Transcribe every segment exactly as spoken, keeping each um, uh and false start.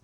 אז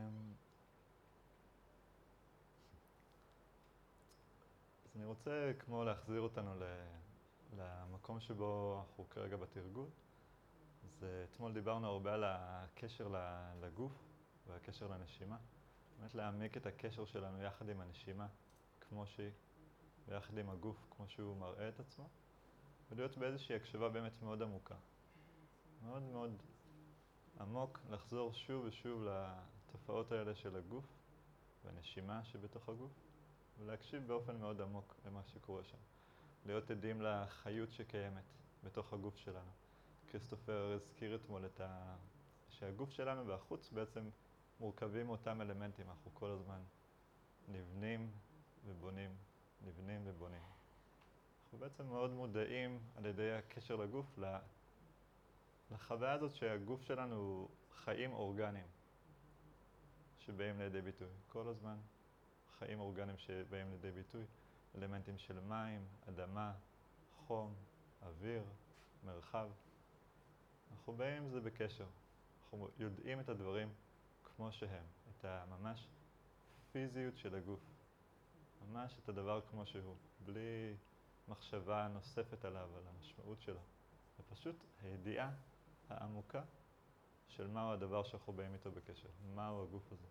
אז אני רוצה כמו להחזיר אותנו למקום שבו אנחנו כרגע בתרגול. אז אתמול דיברנו הרבה על הקשר לגוף והקשר לנשימה. באמת להעמיק את הקשר שלנו יחד עם הנשימה כמו שהיא, ויחד עם הגוף כמו שהוא מראה את עצמו, ולהיות באיזושהי הקשבה באמת מאוד עמוקה. מאוד מאוד עמוק, לחזור שוב ושוב לתופעות האלה של הגוף והנשימה שבתוך הגוף, ולהקשיב באופן מאוד עמוק למה שקורה שם. להיות עדים לחיות שקיימת בתוך הגוף שלנו. כריסטופר הזכיר אתמול את ה... שהגוף שלנו והחוץ בעצם מורכבים מאותם אלמנטים. אנחנו כל הזמן נבנים ובונים, נבנים ובונים. אנחנו בעצם מאוד מודעים על ידי הקשר לגוף לחוויה הזאת שהגוף שלנו הוא חיים אורגניים שבאים לידי ביטוי. כל הזמן חיים אורגניים שבאים לידי ביטוי. אלמנטים של מים, אדמה, חום, אוויר, מרחב. אנחנו באים עם זה בקשר. אנחנו יודעים את הדברים כמו שהם. את הממש פיזיות של הגוף. ממש את הדבר כמו שהוא. בלי מחשבה נוספת עליו, על המשמעות שלו. ופשוט הידיעה העמוקה של מהו הדבר שאנחנו באים איתו בקשר. מהו הגוף הזה.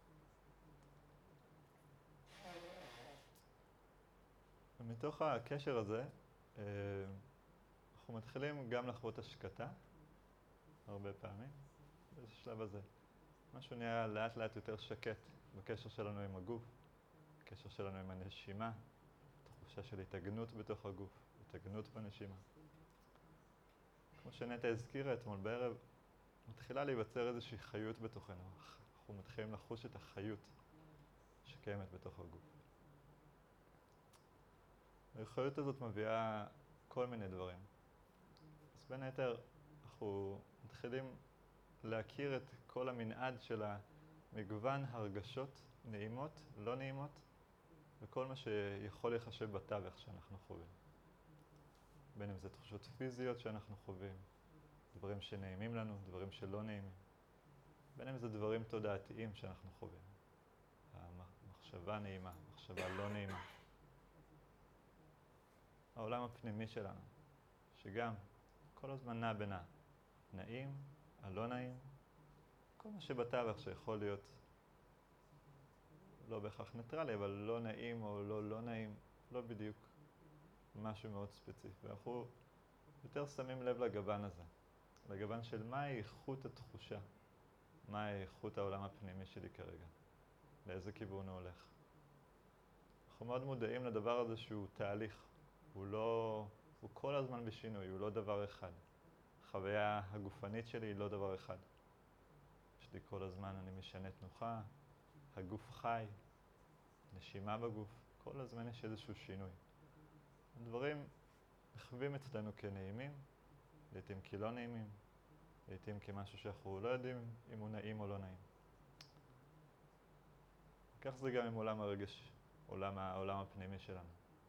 ומתוך הקשר הזה, אנחנו מתחילים גם לחוות השקטה, הרבה פעמים, בשלב הזה. משהו נהיה לאט לאט יותר שקט בקשר שלנו עם הגוף, בקשר שלנו עם הנשימה, תחושה של התאגנות בתוך הגוף, התאגנות בנשימה. כמו שנטע הזכירה אתמול בערב, מתחילה להיווצר איזושהי חיות בתוכנו. אנחנו מתחילים לחוש את החיות שקיימת בתוך הגוף. החיות הזאת מביאה כל מיני דברים. אז בין היתר, אנחנו מתחילים להכיר את כל המנעד של המגוון הרגשות נעימות, לא נעימות, וכל מה שיכול להיחשב בתווך שאנחנו חווים. בין אם זה תחושות פיזיות שאנחנו חווים, דברים שנעימים לנו, דברים שלא נעימים. בין אם זה דברים תודעתיים שאנחנו חווים. המחשבה נעימה, מחשבה לא נעימה. העולם הפנימי שלנו, שגם כל הזמן נע בין הנעים, הלא נעים, כל מה שבתווך שיכול להיות לא בהכרח ניטרלי, אבל לא נעים או לא לא נעים, לא בדיוק משהו מאוד ספציפי. ואנחנו יותר שמים לב לגוון הזה, לגוון של מהי איכות התחושה, מהי איכות העולם הפנימי שלי כרגע, לאיזה כיוון הוא הולך. אנחנו מאוד מודעים לדבר הזה שהוא תהליך, הוא לא, הוא כל הזמן בשינוי, הוא לא דבר אחד. החוויה הגופנית שלי היא לא דבר אחד. יש לי כל הזמן, אני משנה תנוחה, הגוף חי, נשימה בגוף, כל הזמן יש איזשהו שינוי. הדברים נחווים אצלנו כנעימים, לעתים כלא נעימים, לעתים כמשהו שאנחנו לא יודעים אם הוא נעים או לא נעים. כך זה גם עם עולם הרגש, עולם, העולם הפנימי שלנו.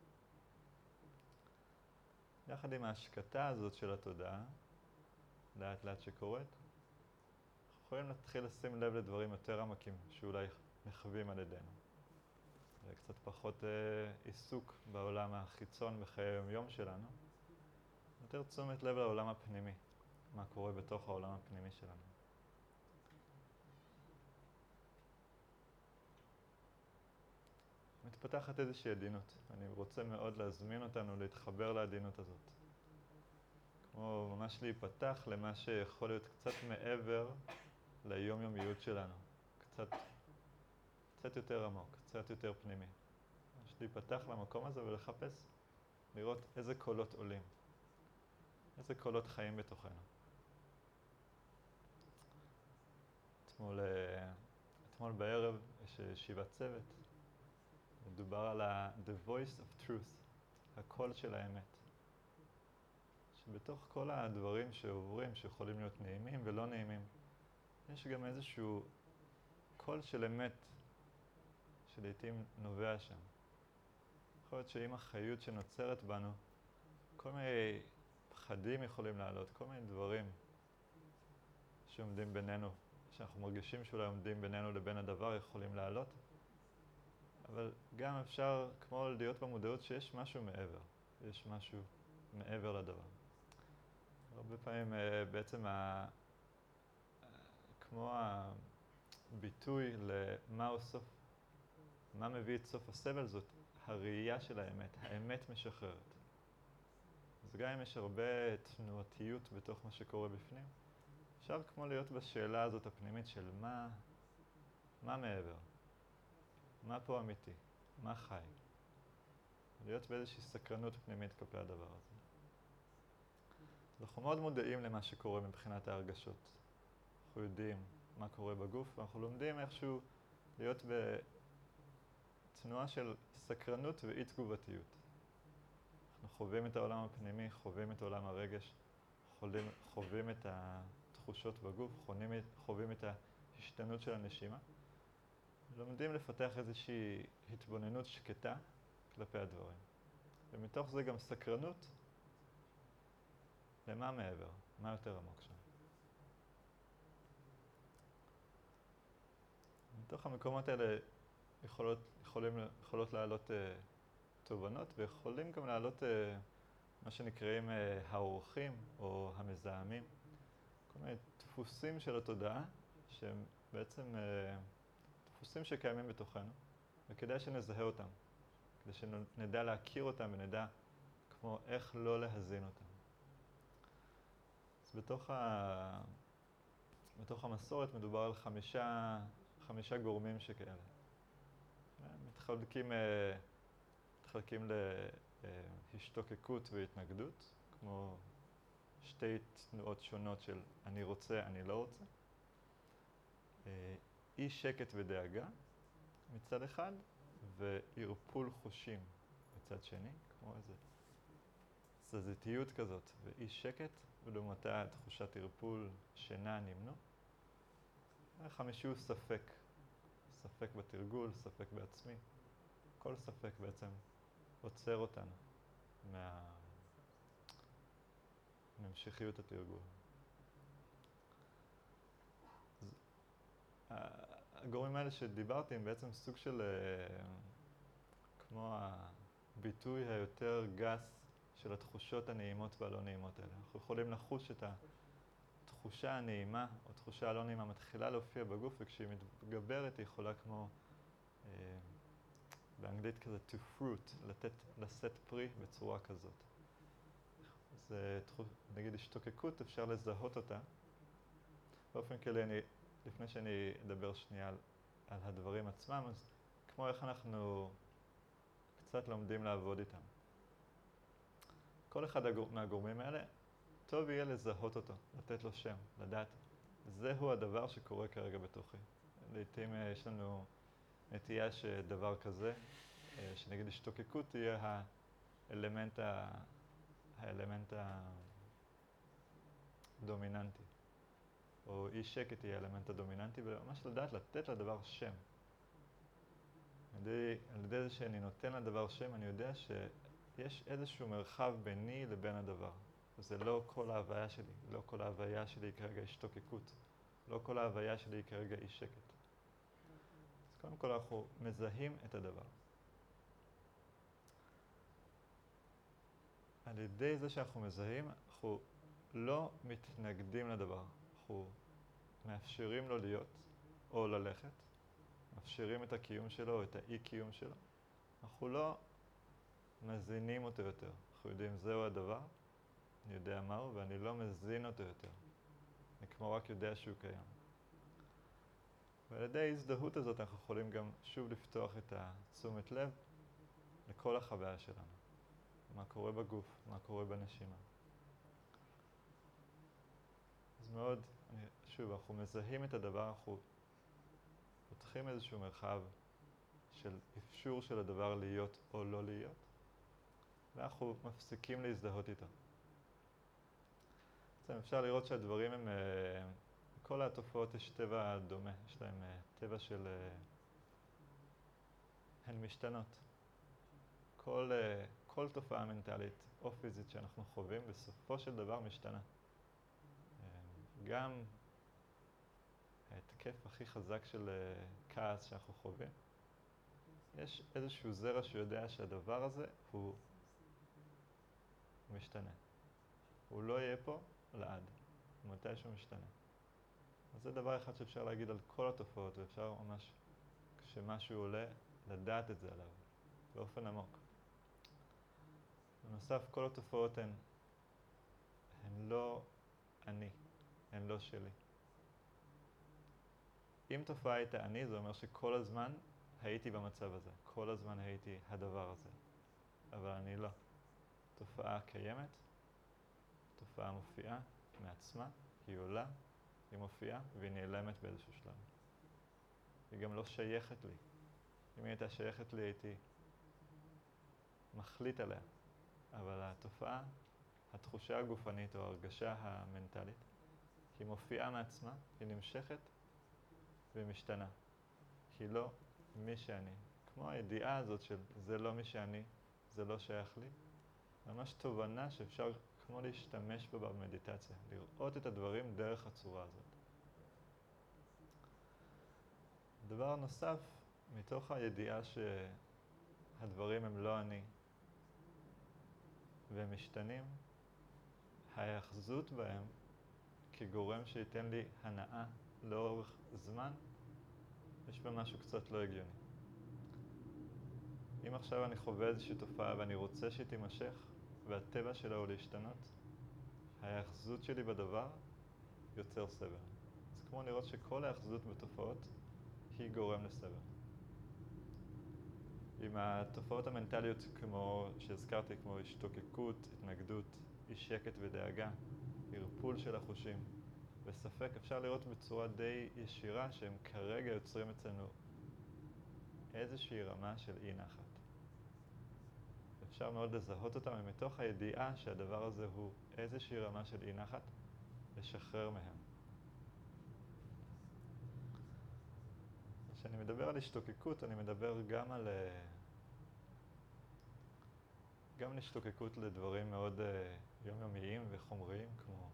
יחד עם ההשקטה הזאת של התודעה, לאט לאט שקורית, אנחנו יכולים להתחיל לשים לב לדברים יותר עמקים שאולי נחווים על ידינו. וקצת פחות אה, עיסוק בעולם החיצון בחיי היום-יום שלנו, יותר תשומת לב לעולם הפנימי, מה קורה בתוך העולם הפנימי שלנו. מתפתחת איזושהי עדינות. אני רוצה מאוד להזמין אותנו להתחבר לעדינות הזאת. כמו ממש להיפתח למה שיכול להיות קצת מעבר ליומיומיות שלנו. קצת, קצת יותר עמוק, קצת יותר פנימי. ממש להיפתח למקום הזה ולחפש, לראות איזה קולות עולים. איזה קולות חיים בתוכנו. אתמול, אתמול בערב יש ישיבת צוות. מדובר על ה- the voice of truth, הקול של האמת. שבתוך כל הדברים שעוברים, שיכולים להיות נעימים ולא נעימים, יש גם איזשהו קול של אמת שלעיתים נובע שם. יכול להיות שעם החיות שנוצרת בנו, כל מיני פחדים יכולים לעלות, כל מיני דברים שעומדים בינינו, שאנחנו מרגישים שאולי עומדים בינינו לבין הדבר יכולים לעלות, אבל גם אפשר כמו להיות במודעות שיש משהו מעבר, יש משהו מעבר לדבר. הרבה פעמים בעצם ה... כמו הביטוי למה סוף, מה מביא את סוף הסבל זאת הראייה של האמת, האמת משחררת. אז גם אם יש הרבה תנועתיות בתוך מה שקורה בפנים, אפשר כמו להיות בשאלה הזאת הפנימית של מה, מה מעבר, מה פה אמיתי, מה חי. להיות באיזושהי סקרנות פנימית כלפי הדבר הזה. אנחנו מאוד מודעים למה שקורה מבחינת ההרגשות. אנחנו יודעים מה קורה בגוף, ואנחנו לומדים איכשהו להיות בתנועה של סקרנות ואי תגובתיות. אנחנו חווים את העולם הפנימי, חווים את עולם הרגש, חווים, חווים את התחושות בגוף, חווים, חווים את ההשתנות של הנשימה. לומדים לפתח איזושהי התבוננות שקטה כלפי הדברים. ומתוך זה גם סקרנות למה מעבר, מה יותר עמוק שם. מתוך המקומות האלה יכולות, יכולים, יכולות לעלות uh, תובנות, ויכולים גם לעלות uh, מה שנקראים uh, האורחים או המזהמים. כל מיני דפוסים של התודעה, שהם בעצם uh, דפוסים שקיימים בתוכנו, וכדאי שנזהה אותם, כדי שנדע להכיר אותם ונדע כמו איך לא להזין אותם. אז בתוך, ה... בתוך המסורת מדובר על חמישה, חמישה גורמים שכאלה. מתחלקים, מתחלקים להשתוקקות והתנגדות, כמו שתי תנועות שונות של אני רוצה, אני לא רוצה. אי שקט ודאגה מצד אחד, וערפול חושים מצד שני, כמו איזה תזזיתיות כזאת, ואי שקט, ולעומתה תחושת ערפול, שינה, נמנוע. החמישי הוא ספק. ספק בתרגול, ספק בעצמי. כל ספק בעצם עוצר אותנו מה... מהמשכיות התרגול. אז, הגורמים האלה שדיברתי הם בעצם סוג של כמו הביטוי היותר גס של התחושות הנעימות והלא נעימות האלה. אנחנו יכולים לחוש את התחושה הנעימה או תחושה הלא נעימה מתחילה להופיע בגוף, וכשהיא מתגברת היא יכולה כמו אה, באנגלית כזה to fruit, לתת, לשאת פרי בצורה כזאת. זה נגיד השתוקקות, אפשר לזהות אותה. באופן כללי, אני, לפני שאני אדבר שנייה על, על הדברים עצמם, אז כמו איך אנחנו קצת לומדים לעבוד איתם. כל אחד הגור, מהגורמים האלה, טוב יהיה לזהות אותו, לתת לו שם, לדעת, זהו הדבר שקורה כרגע בתוכי. לעתים יש לנו נטייה שדבר כזה, שנגיד השתוקקות תהיה האלמנט, ה... האלמנט הדומיננטי, או אי שקט יהיה האלמנט הדומיננטי, וממש לדעת לתת לדבר שם. על ידי, על ידי זה שאני נותן לדבר שם, אני יודע שיש איזשהו מרחב ביני לבין הדבר. זה לא כל ההוויה שלי, לא כל ההוויה שלי היא כרגע השתוקקות, לא כל ההוויה שלי היא כרגע אי שקט. אז קודם כל אנחנו מזהים את הדבר. על ידי זה שאנחנו מזהים, אנחנו לא מתנגדים לדבר, אנחנו מאפשרים לו להיות או ללכת, מאפשרים את הקיום שלו או את האי-קיום שלו. אנחנו לא מזינים אותו יותר. אנחנו יודעים, זהו הדבר, אני יודע מהו, ואני לא מזין אותו יותר. אני כמו רק יודע שהוא קיים. ועל ידי ההזדהות הזאת אנחנו יכולים גם שוב לפתוח את התשומת לב לכל החוויה שלנו. מה קורה בגוף, מה קורה בנשימה. אז מאוד, אני, שוב, אנחנו מזהים את הדבר, אנחנו פותחים איזשהו מרחב של אפשור של הדבר להיות או לא להיות, ואנחנו מפסיקים להזדהות איתו. בעצם אפשר לראות שהדברים הם, כל התופעות יש טבע דומה, יש להם טבע של, הן משתנות. כל, כל תופעה מנטלית או פיזית שאנחנו חווים בסופו של דבר משתנה. גם ההתקף הכי חזק של uh, כעס שאנחנו חווים, יש איזשהו זרע שיודע שהדבר הזה הוא משתנה. הוא לא יהיה פה לעד, מתי שהוא משתנה. אז זה דבר אחד שאפשר להגיד על כל התופעות, ואפשר ממש, כשמשהו עולה, לדעת את זה עליו, באופן עמוק. בנוסף, כל התופעות הן, הן לא אני, הן לא שלי. אם תופעה הייתה אני, זה אומר שכל הזמן הייתי במצב הזה, כל הזמן הייתי הדבר הזה, אבל אני לא. תופעה קיימת, תופעה מופיעה מעצמה, היא עולה, היא מופיעה והיא נעלמת באיזשהו שלב. היא גם לא שייכת לי. אם היא הייתה שייכת לי, הייתי מחליט עליה. אבל התופעה, התחושה הגופנית או ההרגשה המנטלית, היא מופיעה מעצמה, היא נמשכת והיא משתנה. היא לא מי שאני. כמו הידיעה הזאת של זה לא מי שאני, זה לא שייך לי. ממש תובנה שאפשר כמו להשתמש בה במדיטציה, לראות את הדברים דרך הצורה הזאת. דבר נוסף, מתוך הידיעה שהדברים הם לא אני והם משתנים, ההאחזות בהם כגורם שייתן לי הנאה לאורך זמן, יש בה משהו קצת לא הגיוני. אם עכשיו אני חווה איזושהי תופעה ואני רוצה שהיא תימשך, והטבע שלה הוא להשתנות, ההאחזות שלי בדבר יוצר סבל. זה כמו לראות שכל ההאחזות בתופעות היא גורם לסבל. עם התופעות המנטליות כמו שהזכרתי, כמו השתוקקות, התנגדות, אי שקט ודאגה, ערפול של החושים, וספק אפשר לראות בצורה די ישירה שהם כרגע יוצרים אצלנו איזושהי רמה של אי נחת. אפשר מאוד לזהות אותם ומתוך הידיעה שהדבר הזה הוא איזושהי רמה של אי נחת, לשחרר מהם. כשאני מדבר על השתוקקות, אני מדבר גם על גם על השתוקקות לדברים מאוד uh, יומיומיים וחומריים, כמו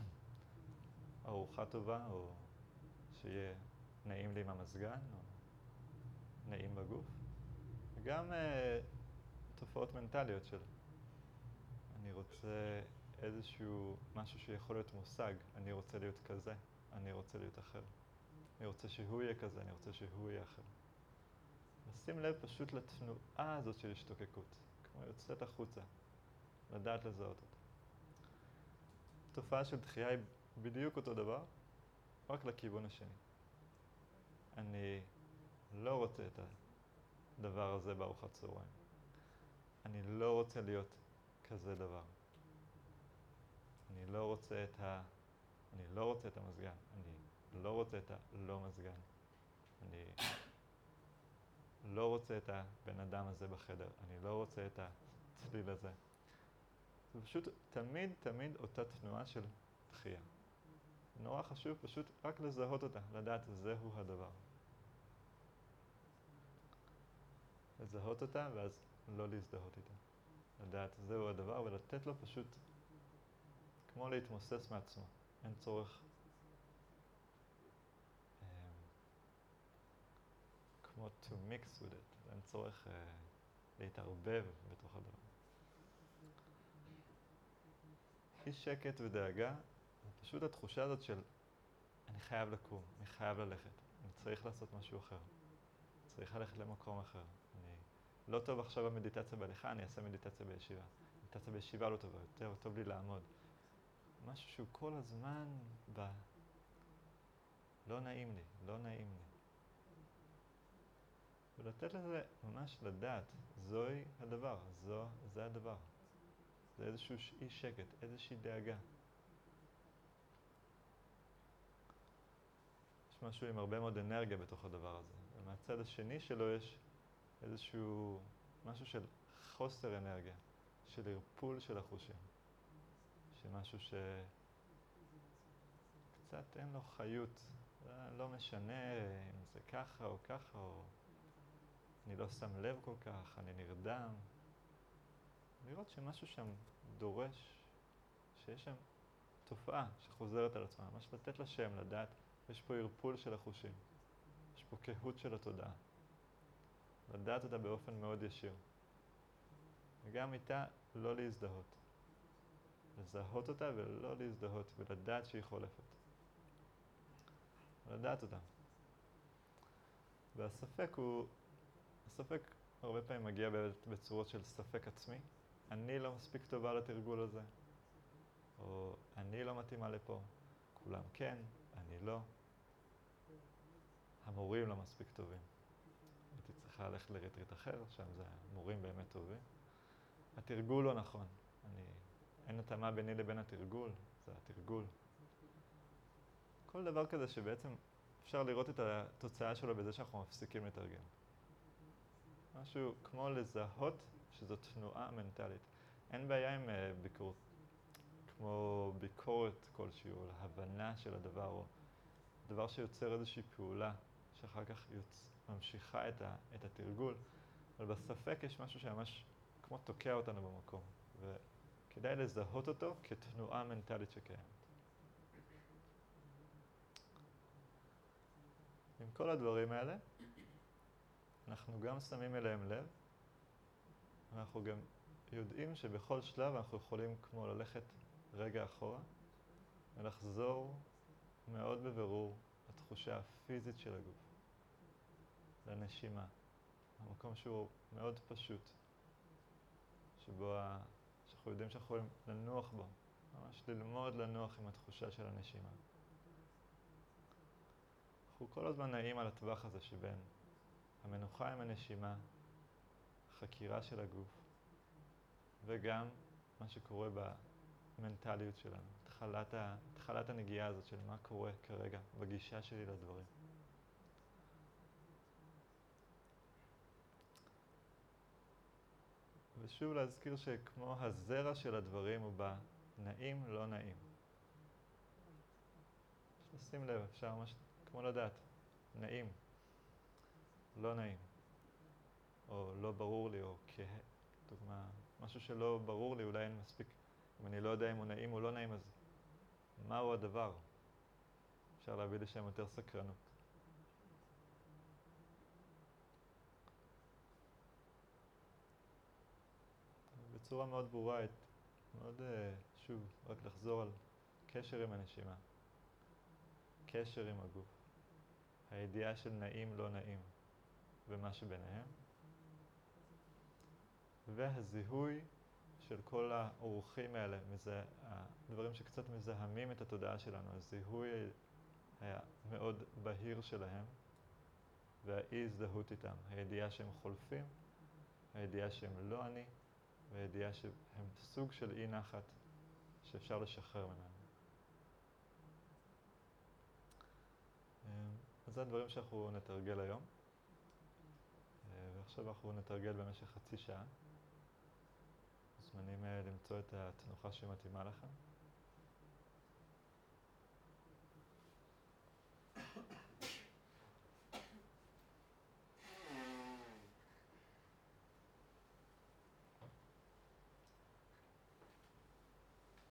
ארוחה טובה, או שיהיה נעים לי עם המזגן, או נעים בגוף. וגם uh, תופעות מנטליות של אני רוצה איזשהו משהו שיכול להיות מושג, אני רוצה להיות כזה, אני רוצה להיות אחר. אני רוצה שהוא יהיה כזה, אני רוצה שהוא יהיה אחר. לשים לב פשוט לתנועה הזאת של השתוקקות, כמו יוצאת החוצה, לדעת לזהות אותה. תופעה של דחייה היא בדיוק אותו דבר, רק לכיוון השני. אני לא רוצה את הדבר הזה בארוחת צהריים. אני לא רוצה להיות כזה דבר. אני לא רוצה את ה... אני לא רוצה את המזגן. אני לא רוצה את הלא מזגן. אני לא רוצה את הבן אדם הזה בחדר. אני לא רוצה את הצליל הזה. זה פשוט תמיד תמיד אותה תנועה של דחייה. נורא חשוב פשוט רק לזהות אותה, לדעת זהו הדבר. לזהות אותה ואז לא להזדהות איתה. לדעת זהו הדבר ולתת לו פשוט כמו להתמוסס מעצמו. אין צורך um, כמו to mix with it. אין צורך uh, להתערבב בתוך הדבר. אי שקט ודאגה, פשוט התחושה הזאת של אני חייב לקום, אני חייב ללכת, אני צריך לעשות משהו אחר, צריך ללכת למקום אחר. אני לא טוב עכשיו במדיטציה בהליכה, אני אעשה מדיטציה בישיבה. מדיטציה בישיבה לא טובה, יותר טוב לי לעמוד. משהו שהוא כל הזמן ב... לא נעים לי, לא נעים לי. ולתת לזה ממש לדעת, זוהי הדבר, זו, זה הדבר. זה איזשהו אי שקט, איזושהי דאגה. יש משהו עם הרבה מאוד אנרגיה בתוך הדבר הזה. ומהצד השני שלו יש איזשהו משהו של חוסר אנרגיה, של ערפול של החושים. שמשהו שקצת אין לו חיות. לא משנה אם זה ככה או ככה, או אני לא שם לב כל כך, אני נרדם. לראות שמשהו שם דורש, שיש שם תופעה שחוזרת על עצמה, ממש לתת לה שם, לדעת, יש פה ערפול של החושים. יש פה קהות של התודעה. לדעת אותה באופן מאוד ישיר. וגם איתה לא להזדהות. לזהות אותה ולא להזדהות, ולדעת שהיא חולפת. לדעת אותה. והספק הוא, הספק הרבה פעמים מגיע בצורות של ספק עצמי. אני לא מספיק טובה לתרגול הזה. או אני לא מתאימה לפה. כולם כן, אני לא. המורים לא מספיק טובים. הייתי צריכה ללכת לרטריט אחר, שם זה מורים באמת טובים. התרגול לא נכון. אני, אין התאמה ביני לבין התרגול, זה התרגול. כל דבר כזה שבעצם אפשר לראות את התוצאה שלו בזה שאנחנו מפסיקים לתרגל. משהו כמו לזהות שזו תנועה מנטלית. אין בעיה עם uh, ביקורת, כמו ביקורת כלשהי, או להבנה של הדבר, או דבר שיוצר איזושהי פעולה, שאחר כך יוצ... ממשיכה את, ה... את התרגול. אבל בספק יש משהו שממש כמו תוקע אותנו במקום, וכדאי לזהות אותו כתנועה מנטלית שקיימת. עם כל הדברים האלה, אנחנו גם שמים אליהם לב, ואנחנו גם יודעים שבכל שלב אנחנו יכולים כמו ללכת רגע אחורה, ולחזור מאוד בבירור לתחושה הפיזית של הגוף, לנשימה, המקום שהוא מאוד פשוט, שבו ה... שאנחנו יודעים שאנחנו יכולים לנוח בו, ממש ללמוד לנוח עם התחושה של הנשימה. אנחנו כל הזמן נעים על הטווח הזה שבין המנוחה עם הנשימה, חקירה של הגוף, וגם מה שקורה במנטליות שלנו, התחלת, ה... התחלת הנגיעה הזאת של מה קורה כרגע בגישה שלי לדברים. ושוב להזכיר שכמו הזרע של הדברים הוא בנעים לא נעים. שים לב, אפשר ממש כמו לדעת, נעים, לא נעים, או לא ברור לי, או כהה, דוגמה, משהו שלא ברור לי, אולי אין מספיק, אם אני לא יודע אם הוא נעים או לא נעים, אז מהו הדבר? אפשר להביא לשם יותר סקרנות. בצורה מאוד ברורה, מאוד, שוב, רק לחזור על קשר עם הנשימה, קשר עם הגוף, הידיעה של נעים לא נעים ומה שביניהם, והזיהוי של כל האורחים האלה, מזה, הדברים שקצת מזהמים את התודעה שלנו, הזיהוי היה מאוד בהיר שלהם, והאי הזדהות איתם, הידיעה שהם חולפים, הידיעה שהם לא אני, והידיעה שהם סוג של אי נחת שאפשר לשחרר ממנו. אז זה הדברים שאנחנו נתרגל היום, ועכשיו אנחנו נתרגל במשך חצי שעה. מוזמנים למצוא את התנוחה שמתאימה לכם.